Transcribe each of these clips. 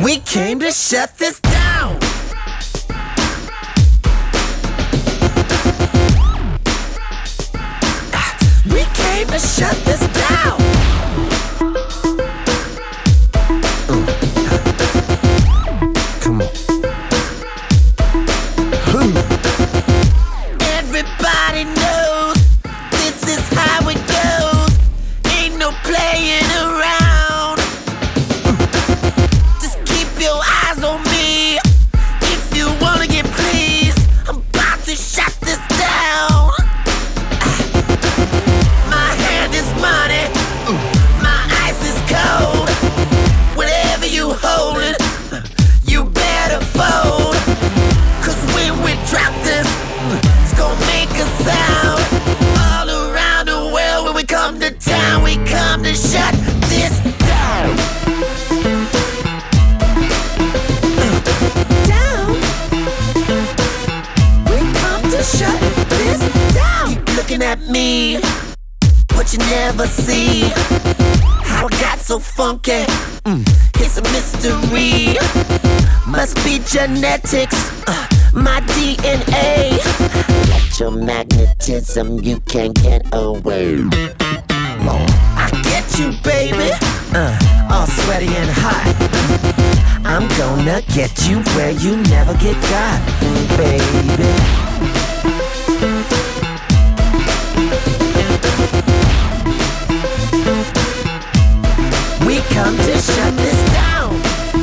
We came to shut this down. We came to shut this down. Come on. Everybody knows this is how it goes. Ain't no playing around. Just keep your eyes on me if you wanna get pleased. I'm about to shut this down. My hand is money, my ice is cold. Whatever you holding, you better fold. Cause when we drop this, it's gonna make a sound. All around the world when we come to town, we come to shut this down. We come to shut this down. Keep looking at me, what you never see. How I got so funky, it's a mystery. Must be genetics, my DNA. Electromagnetism, you can't get away. I get you, baby, all sweaty and hot. I'm gonna get you where you never get got, baby. We come to shut this down.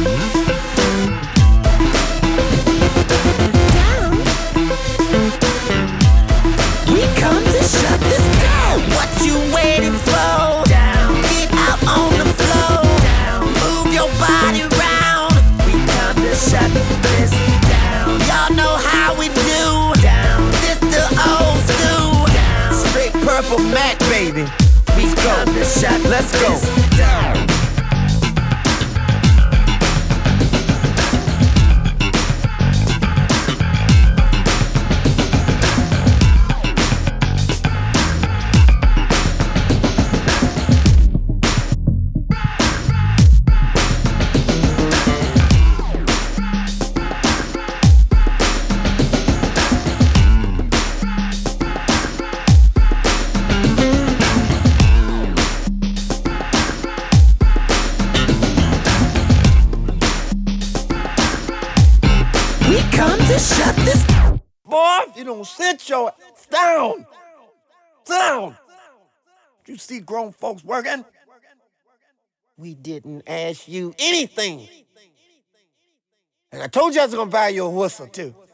We come to shut this down. What you waiting for? Down. Get out on the floor. Down. Move your body round. We come to shut this down. Y'all know how we do. Down. This the old school. Down. Straight purple Mac, baby. We come to shut. Let's go. Down. Shut this. Boy, if you don't sit your ass down. Down. You see grown folks working? We didn't ask you anything. And I told you I was gonna buy you a whistle too.